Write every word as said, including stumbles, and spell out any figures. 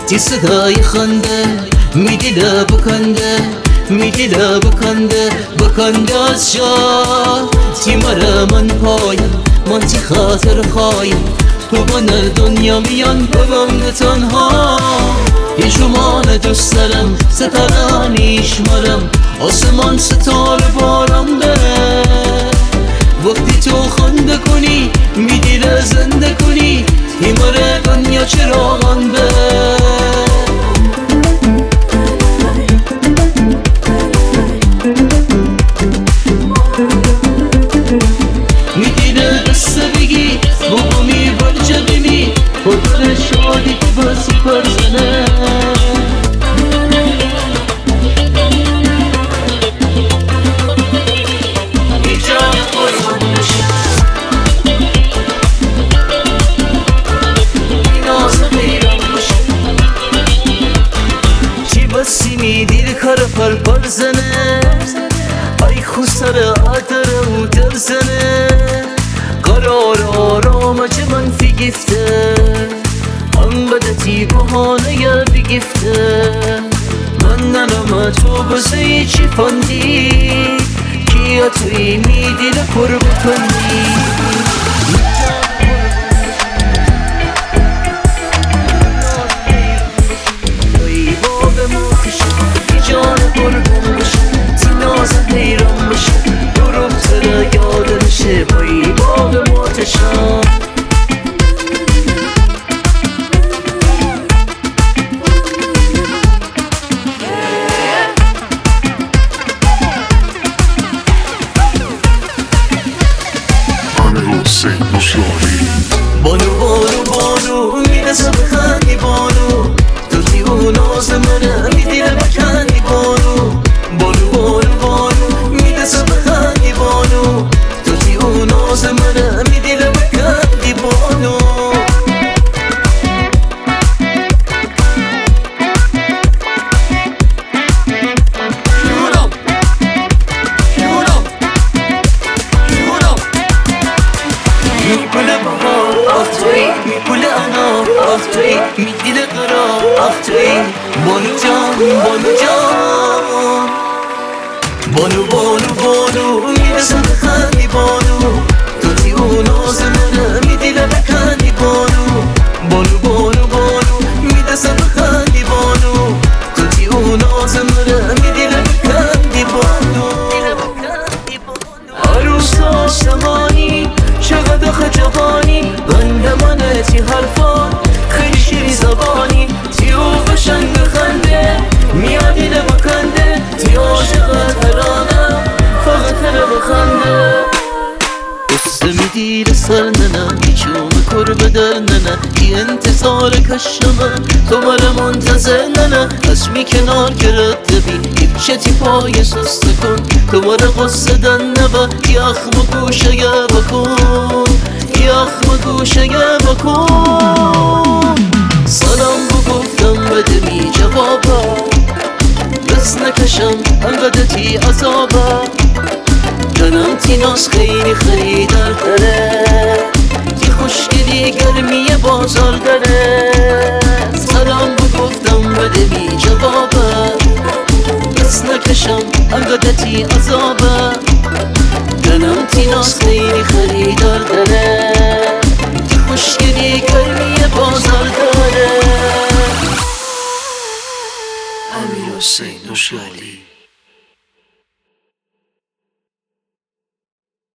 تی صدای خنده میدیده بکنده میدیده بکنده بکنده از جا تی مره من پایم من تی خاطر خوایم تو من دنیا میان ببم تنها هیچمان دوست دارم ستارانیش مرم آسمان ستاره بارم بره وقتی تو خنده کنی میدیره زنده کنی تی مره دنیا چراغان بره میدیده قصه بگی بگومی برچه بینی خودر شادی که بسی پرزنه دیر کار پر پر زنه ای خسر آدر و در زنه قرار آرام چه منفی گفته انقدر تی بحانه یا بگفته من ننم تو بزی چی فندی کیا توی میدی لپر بکنی جان قربون بشه تی نازم حیران بشه دروم سر یاد بشه بایی باغ ماتشان بانو بانو بانو میرسه بخندی بانو تو تی و ناز منه میدیره بکندی بانو بانو بانو بانو میرسه بخندی بانو تو تی و ناز منه میدیره بکندی بانو میپله بابا آخ توی میپله انا آخ توی میدیله قرار آخ توی بانو جان بانو جان بانو بانو بانو میرسه بخندی بانو تو تی و ناز منه میدیله بکندی بانو بانو بانو بانو میرسه بخندی بانو تو تی و ناز منه میدیله بکندی بانو عروس آسمانی چقدر خجبانی بنده منه تی حرفان خیلی شیری زبانی تی او بشنگ خنده میادی بکنده تی عاشق ترانه فقط تره بخنده قصه میدیر سر ننه هیچوم کربه در ننه ای انتظار کشمه تو مره منتظر ننه اسمی کنار گرد بی ایبچه تی پای سسته کن تو مره قصه دن نبه یخم گوشه یه بکن یخم گوشه یه بکن سلام بگفتم بده می جوابه دست نکشم انقدر تی عذابه جنم تی ناز خیلی خریدار داره تی خوشگلی گرمی بازار داره سلام بگفتم بده می جوابه دست نکشم انقدر تی عذابه جنم تی ناز خیلی خریدار داره تی خوشگلی گرمی بازار داره امیر حسین نوشالی.